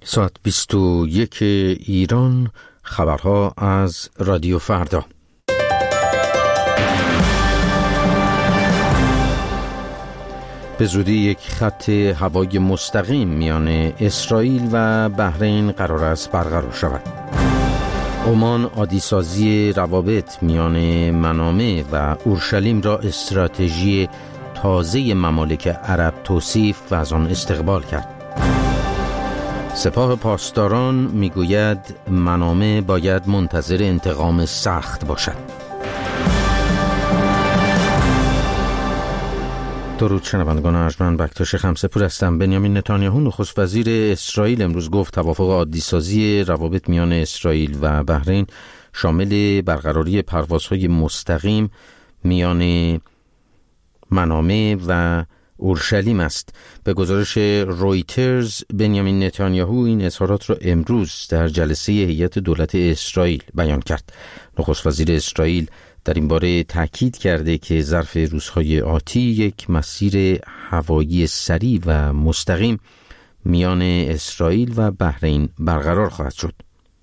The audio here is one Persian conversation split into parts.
ساعت 21 ایران، خبرها از رادیو فردا. به زودی یک خط هوایی مستقیم میان اسرائیل و بحرین قرار است برقرار شود. عمان عادی‌سازی روابط میان منامه و اورشلیم را استراتژی تازه ممالک عرب توصیف و از آن استقبال کرد. سپاه پاسداران میگوید منامه باید منتظر انتقام سخت باشد. درود شنوندگان ارجمند، بکتاش خمسه‌پور هستم. بنیامین نتانیاهو نخست وزیر اسرائیل امروز گفت توافق عادی‌سازی روابط میان اسرائیل و بحرین شامل برقراری پروازهای مستقیم میان منامه و اورشلیم است. به گزارش رویترز، بنیامین نتانیاهو این اظهارات را امروز در جلسه هیئت دولت اسرائیل بیان کرد. نخست وزیر اسرائیل در این باره تاکید کرده که ظرف روزهای آتی یک مسیر هوایی سریع و مستقیم میان اسرائیل و بحرین برقرار خواهد شد.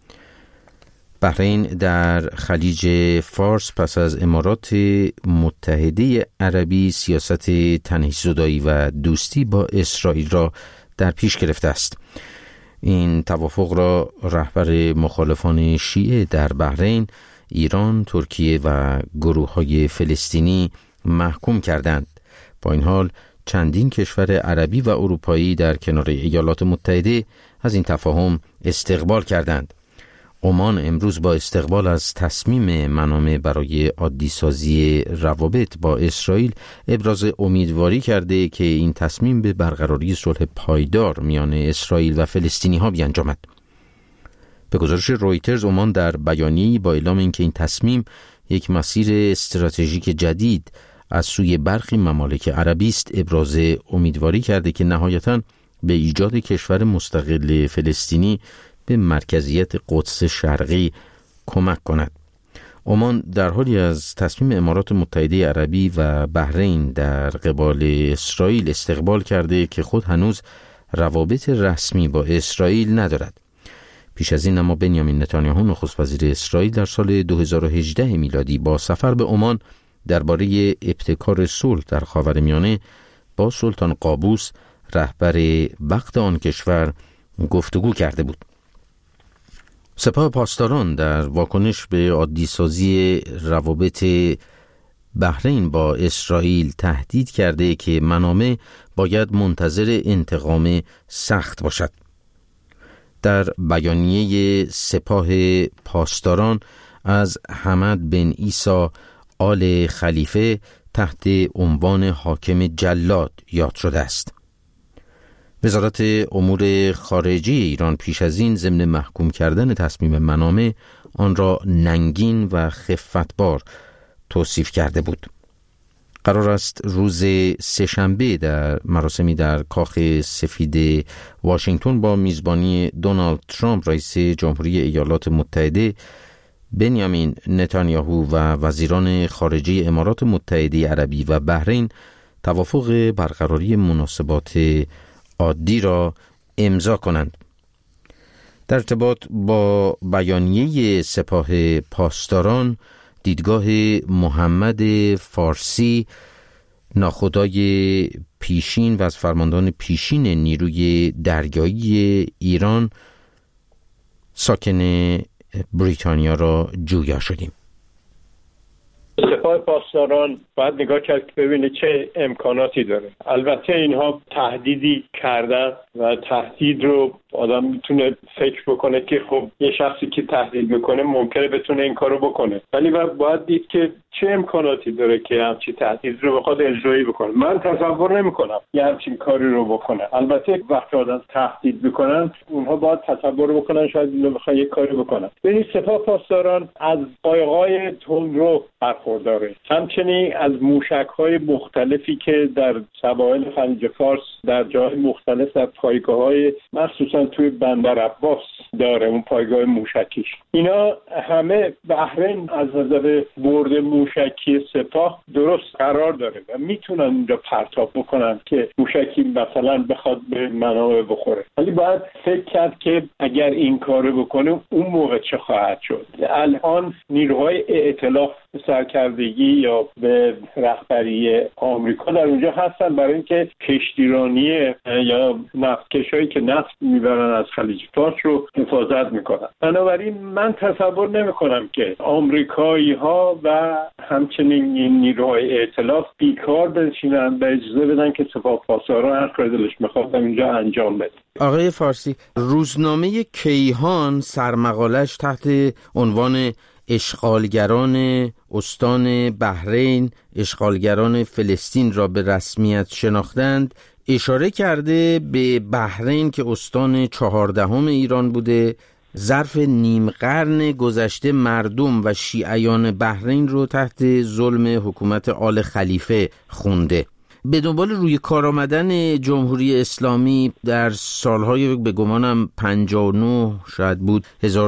بحرین در خلیج فارس پس از امارات متحده عربی سیاست تنحی‌زدایی و دوستی با اسرائیل را در پیش گرفته است. این توافق را رهبر مخالفان شیعه در بحرین، ایران، ترکیه و گروه‌های فلسطینی محکوم کردند. با این حال چندین کشور عربی و اروپایی در کنار ایالات متحده از این تفاهم استقبال کردند. عمان امروز با استقبال از تصمیم منامه برای عادی‌سازی روابط با اسرائیل ابراز امیدواری کرده که این تصمیم به برقراری صلح پایدار میان اسرائیل و فلسطینی ها بیانجامد. به گزارش رویترز، عمان در بیانیه‌ای با اعلام اینکه این تصمیم یک مسیر استراتژیک جدید از سوی برخی ممالک عربی است، ابراز امیدواری کرده که نهایتاً به ایجاد کشور مستقل فلسطینی به مرکزیت قدس شرقی کمک کند. عمان در حالی از تصمیم امارات متحده عربی و بحرین در قبال اسرائیل استقبال کرده که خود هنوز روابط رسمی با اسرائیل ندارد. پیش از این اما بنیامین نتانیاهو نخست وزیر اسرائیل در سال 2018 میلادی با سفر به عمان درباره ابتکار صلح در خاورمیانه با سلطان قابوس رهبر وقت آن کشور گفتگو کرده بود. سپاه پاسداران در واکنش به عادی‌سازی روابط بحرین با اسرائیل تهدید کرده که منامه باید منتظر انتقام سخت باشد. در بیانیه سپاه پاسداران از حمد بن عیسی آل خلیفه تحت عنوان حاکم جلاد یاد شده است. وزارت امور خارجه ایران پیش از این ضمن محکوم کردن تصمیم منامه آن را ننگین و خفتبار توصیف کرده بود. قرار است روز سه‌شنبه در مراسمی در کاخ سفید واشنگتن با میزبانی دونالد ترامپ رئیس جمهوری ایالات متحده، بنیامین نتانیاهو و وزیران خارجه امارات متحده عربی و بحرین توافق برقراری مناسبات عادی را امضا کنند. در ارتباط با بیانیه سپاه پاسداران، دیدگاه محمد فارسی، ناخدای پیشین و از فرماندهان پیشین نیروی دریایی ایران ساکن بریتانیا را جویا شدیم. سپاه پاسداران باید نگاه کرد که ببینه چه امکاناتی داره. البته اینها تهدیدی کردن و تهدید رو آدم میتونه فکر بکنه که خب یه شخصی که تهدید میکنه ممکنه بتونه این کارو بکنه، ولی باید دید که چه امکاناتی داره که همچین تهدید رو بخواد اجرایی بکنه. من تصور نمیکنم یه همچین کاری رو بکنه. البته وقتی آدم تهدید میکنن اونها باید تصور بکنن شاید اینو بخواد یه کاری بکنن. ببینید سپاه پاسداران از قایق‌های تندرو برخوردار داره. همچنین از موشک‌های مختلفی که در سواحل خلیج فارس در جای مختلف در پایگاه‌های مخصوصا توی بندر عباس داره، اون پایگاه موشکیش. اینا همه بحرین از نظر برد موشکی سپاه درست قرار داره و میتونن اونجا پرتاب بکنن که موشکی مثلا بخواد به منابع بخوره. ولی باید فکر کرد که اگر این کارو بکنه اون موقع چه خواهد شد. الان نیروهای ائتلاف سرکردگی یا به رهبری آمریکا در اونجا هستن برای اینکه کشتیرانی یا نفتکشایی که نفت میبرن از خلیج فارس رو حفاظت میکنن. بنابراین من تصور نمیکنم که آمریکایی ها و همچنین این نیروهای ائتلاف بیکار بنشینن و اجازه بدن که سپاهپاسداران هر کاری دلش میخواد اینجا انجام بده. آقای فارسی، روزنامه کیهان سرمقالش تحت عنوان اشغالگران استان بحرین اشغالگران فلسطین را به رسمیت شناختند اشاره کرده به بحرین که استان 14 ایران بوده. ظرف نیم قرن گذشته مردم و شیعیان بحرین رو تحت ظلم حکومت آل خلیفه خونده. به دنبال روی کار آمدن جمهوری اسلامی در سالهای به گمانم 59 شاید بود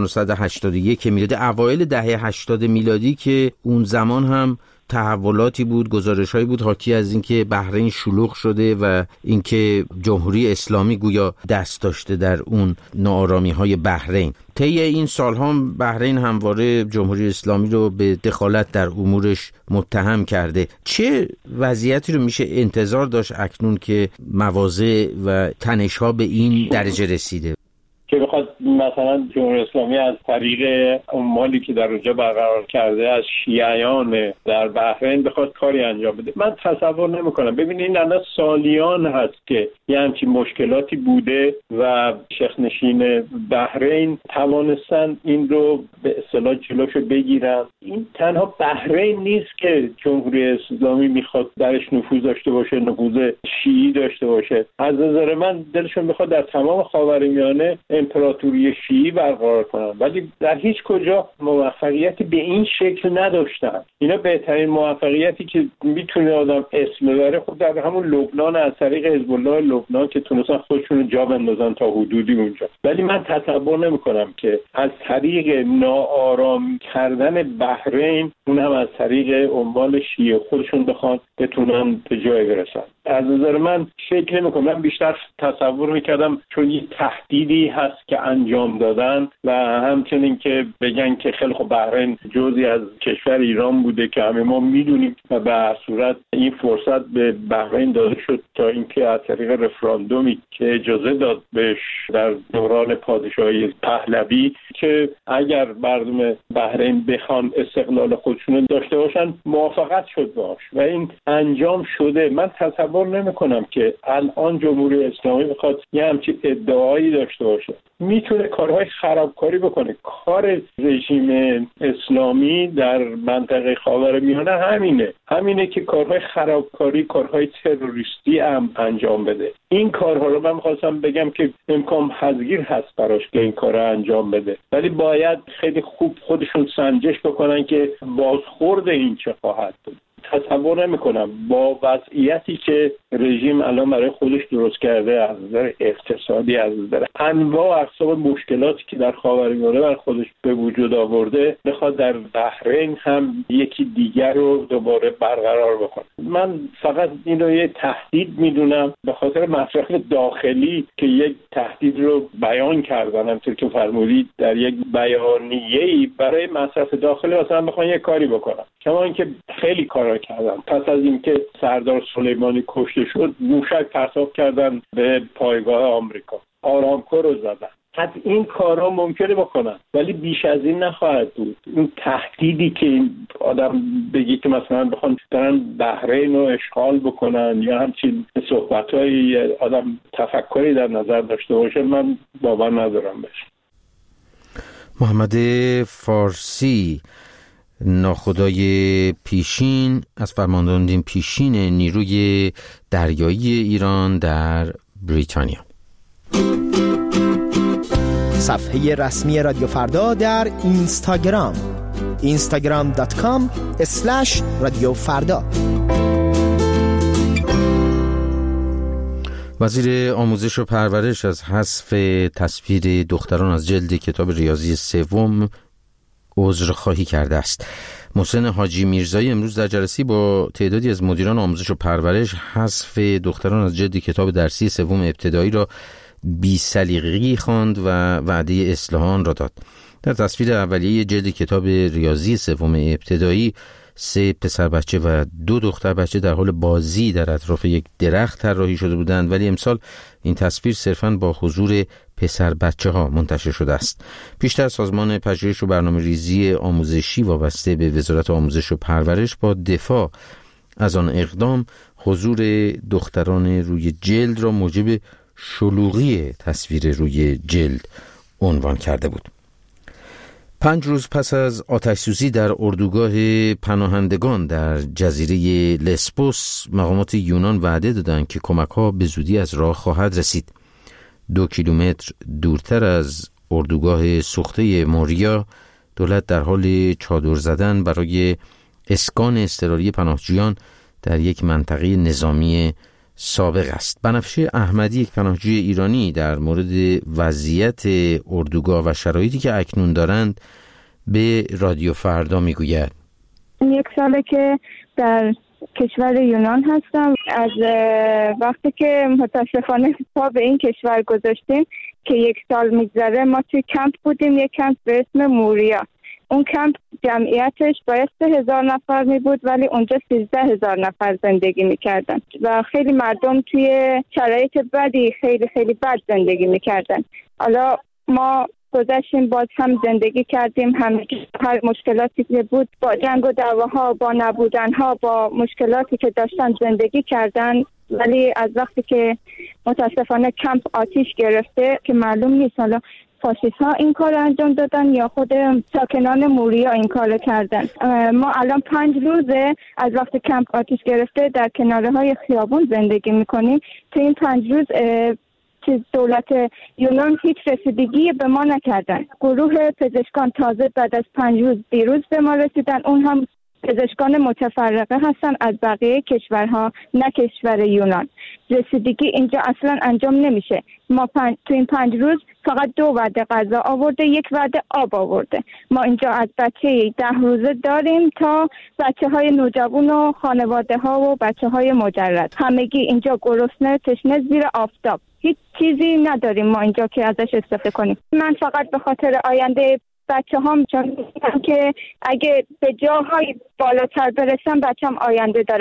1981 میلادی، اوایل دهه 80 میلادی که اون زمان هم تحولاتی بود، گزارش‌هایی بود حاکی از اینکه بحرین شلوغ شده و اینکه جمهوری اسلامی گویا دست داشته در اون ناآرامی‌های بحرین. طی این سال‌ها بحرین همواره جمهوری اسلامی رو به دخالت در امورش متهم کرده. چه وضعیتی رو میشه انتظار داشت اکنون که مواضع و تنش‌ها به این درجه رسیده؟ که بخواد مثلا جمهوری اسلامی از طریق اون مالی که در اونجا برقرار کرده از شیعیان در بحرین بخواد کاری انجام بده، من تصور نمی‌کنم. ببینید الان سالیان هست که یه همچین مشکلاتی بوده و شیخ‌نشین بحرین توانستن این رو به اصطلاح جلوشو بگیرن. این تنها بحرین نیست که جمهوری اسلامی میخواد درش نفوذ داشته باشه، نفوذ شیعی داشته باشه. از نظر من دلشون میخواد در تمام خاورمیانه امپراتوری شیعی برقرار کنن، ولی در هیچ کجا موفقیتی به این شکل نداشتن. اینا بهترین موفقیتی که میتونه آدم اسم ببره خود در همون لبنان از طریق حزب الله لبنان که تونستن خودشون رو جا بندازن تا حدودی اونجا. ولی من تصور نمی‌کنم که از طریق ناآرام کردن بحرین، اون هم از طریق عنوان شیعه خودشون بتونن به جای برسن. از نظر من فکر نمی‌کنم. من بیشتر تصور می‌کردم چون یه تهدیدی هست که انجام دادن و همچنین که بگن که خیلی خب بحرین جزئی از کشور ایران بوده که همه ما میدونیم و به هر صورت این فرصت به بحرین داده شد تا اینکه از طریق رفراندومی که اجازه داد بهش در دوران پادشاهی پهلوی که اگر مردم بحرین بخوان استقلال خودشون داشته باشن موافقت شد باش و این انجام شده. من تصور نمی‌کنم که الان جمهوری اسلامی بخواد یه همچین ادعایی داشته باشه. میتونه کارهای خرابکاری بکنه. کار رژیم اسلامی در منطقه خاورمیانه همینه که کارهای خرابکاری، کارهای تروریستی هم انجام بده. این کارها رو من می‌خواستم بگم که امکان پذیر هست براش که این کارا انجام بده، ولی باید خیلی خوب خودشون سنجش بکنن که بازخورد این چه خواهد بود. تصور نمی‌کنم با وضعیتی که رژیم الان برای خودش درست کرده از نظر اقتصادی، از نظر انواع اقسام مشکلاتی که در خاورمیانه بر خودش به وجود آورده بخواد در بحرین هم یکی دیگر رو دوباره برقرار بکنه. من فقط این رو یه تهدید میدونم به خاطر مصرف داخلی که یک تهدید رو بیان کردن، همونطور که فرمودید در یک بیانیه‌ای برای مصرف داخلی مثلا بخوان یه کاری بکنن. کما اینکه خیلی کارا کردن. پس از اینکه سردار سلیمانی کشته شد موشک پرتاب کردن به پایگاه آمریکا، آرامکو رو زدن. حتی این کارها ممکنه بکنن ولی بیش از این نخواهد بود. این تهدیدی که این آدم بگی که مثلا بخوان برن بحرین رو اشغال بکنن یا همچین صحبت‌های آدم تفکری در نظر داشته باشه، من باور ندارم بهش. محمد فارسی، ناخدای پیشین از فرماندهان پیشین نیروی دریایی ایران در بریتانیا. صفحه رسمی رادیو فردا در اینستاگرام instagram.com/radiofrda. وزیر آموزش و پرورش از حذف تصویر دختران از جلد کتاب ریاضی سوم عذرخواهی کرده است. محسن حاجی میرزایی امروز در جلسه‌ای با تعدادی از مدیران آموزش و پرورش حذف دختران از جلد کتاب درسی سوم ابتدایی را بی‌سلیقگی خواند و وعده اصلاح آن را داد. در تصویر اولیه جلد کتاب ریاضی سوم ابتدایی 3 پسر بچه و 2 دختر بچه در حال بازی در اطراف یک درخت طراحی شده بودند، ولی امسال این تصویر صرفاً با حضور پسر بچه ها منتشر شده است. پیشتر سازمان پژوهش و برنامه‌ریزی آموزشی وابسته به وزارت آموزش و پرورش با دفاع از آن اقدام حضور دختران روی جلد را موجب شلوغی تصویر روی جلد عنوان کرده بود. 5 روز پس از آتش‌سوزی در اردوگاه پناهندگان در جزیره لسبوس، مقامات یونان وعده دادند که کمک‌ها به زودی از راه خواهد رسید. 2 کیلومتر دورتر از اردوگاه سوخته موریا، دولت در حال چادر زدن برای اسکان اضطراری پناهجویان در یک منطقه نظامی سابق است. بنفشه احمدی، یک پناهجوی ایرانی، در مورد وضعیت اردوگاه و شرایطی که اکنون دارند به رادیو فردا میگوید. 1 ساله که در کشور یونان هستم. از وقتی که متاسفانه پا به این کشور گذاشتیم که 1 سال میگذره، ما توی کمپ بودیم، یک کمپ به اسم موریا. اون کمپ جمعیتش باید 3,000 نفر می بود، ولی اونجا 13,000 نفر زندگی میکردن و خیلی مردم توی شرایط بدی، خیلی خیلی بد زندگی میکردن. حالا ما گذشتیم، باز هم زندگی کردیم، هر مشکلاتی که بود، با جنگ و دعواها، با نبودنها، با مشکلاتی که داشتن زندگی کردن. ولی از وقتی که متاسفانه کمپ آتیش گرفته که معلوم نیست حالا فاشیست‌ها این کار انجام دادن یا خود ساکنان موریا این کار کردن. ما الان 5 روزه از وقتی کمپ آتیش گرفته در کنارهای خیابون زندگی میکنیم. تو این 5 روز دولت یونان هیچ رسیدگی به ما نکردن. گروه پزشکان تازه بعد از 5 روز دیروز به ما رسیدن، اون هم پزشکان متفرقه هستن از بقیه کشورها، نه کشور یونان. رسیدگی اینجا اصلا انجام نمیشه. ما تو این 5 روز فقط 2 وعده غذا آورده، 1 وعده آب آورده. ما اینجا از بچه 10 روزه داریم تا بچه های نوجوان و خانواده ها و بچه های مجرد. همگی اینجا گرسنه، تشنه، زیر آفتاب. هیچ چیزی نداریم ما اینجا که ازش استفاده کنیم. من فقط به خاطر آینده بچه هم چون که اگه به جاهای بالاتر برسم بچم آینده داره.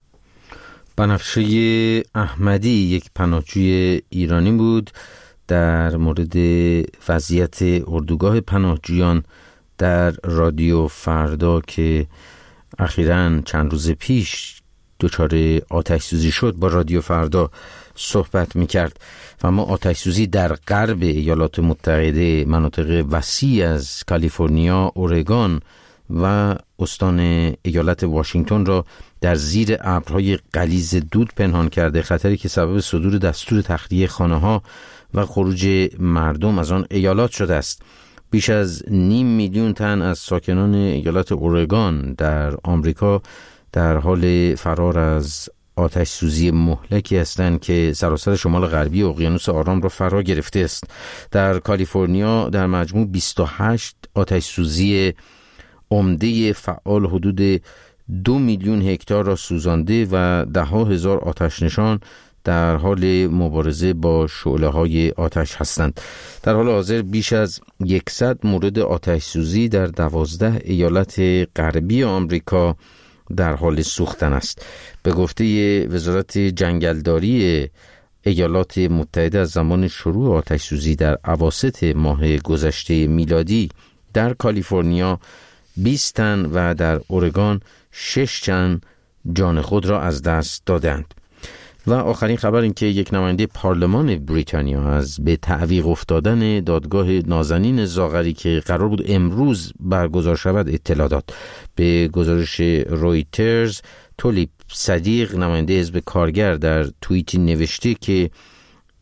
بنفشه احمدی، یک پناهجوی ایرانی بود، در مورد وضعیت اردوگاه پناهجویان در رادیو فردا که اخیراً چند روز پیش دچار آتش‌سوزی شد با رادیو فردا صحبت می‌کرد. و ما آتش‌سوزی در غرب ایالات متحده، مناطق وسیع از کالیفرنیا، اورگان و استان ایالت واشنگتن را در زیر ابرهای غلیظ دود پنهان کرده، خطری که سبب صدور دستور تخلیه خانه‌ها و خروج مردم از آن ایالات شده است. بیش از 500,000 میلیون تن از ساکنان ایالت اورگان در آمریکا در حال فرار از آتش سوزی مهلکی هستند که سراسر شمال غربی اقیانوس آرام را فرا گرفته است. در کالیفرنیا در مجموع 28 آتش سوزی عمده فعال حدود 2 میلیون هکتار را سوزانده و 10,000 آتش نشان در حال مبارزه با شعله‌های آتش هستند. در حال حاضر بیش از 100 مورد آتش سوزی در 12 ایالت غربی آمریکا در حال سوختن است. به گفته وزارت جنگلداری ایالات متحده از زمان شروع آتش سوزی در اواسط ماه گذشته میلادی در کالیفرنیا 20 تن و در اورگان 6 تن جان خود را از دست دادند. و آخرین خبر این که یک نماینده پارلمان بریتانیا از به تعویق افتادن دادگاه نازنین زاغری که قرار بود امروز برگزار شود اطلاع داد. به گزارش رویترز، تولیب صدیق، نماینده حزب کارگر، در توییتی نوشته که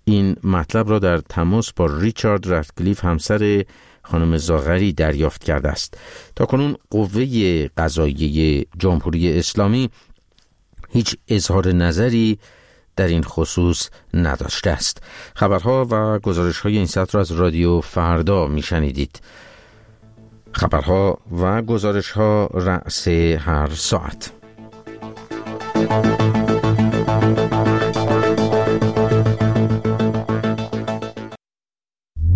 این مطلب را در تماس با ریچارد رتکلیف همسر خانم زاغری دریافت کرده است. تاکنون قوه قضاییه جمهوری اسلامی هیچ اظهار نظری در این خصوص نداشته است. خبرها و گزارش‌های این ساعت را از رادیو فردا میشنیدید. خبرها و گزارش‌ها رأس هر ساعت.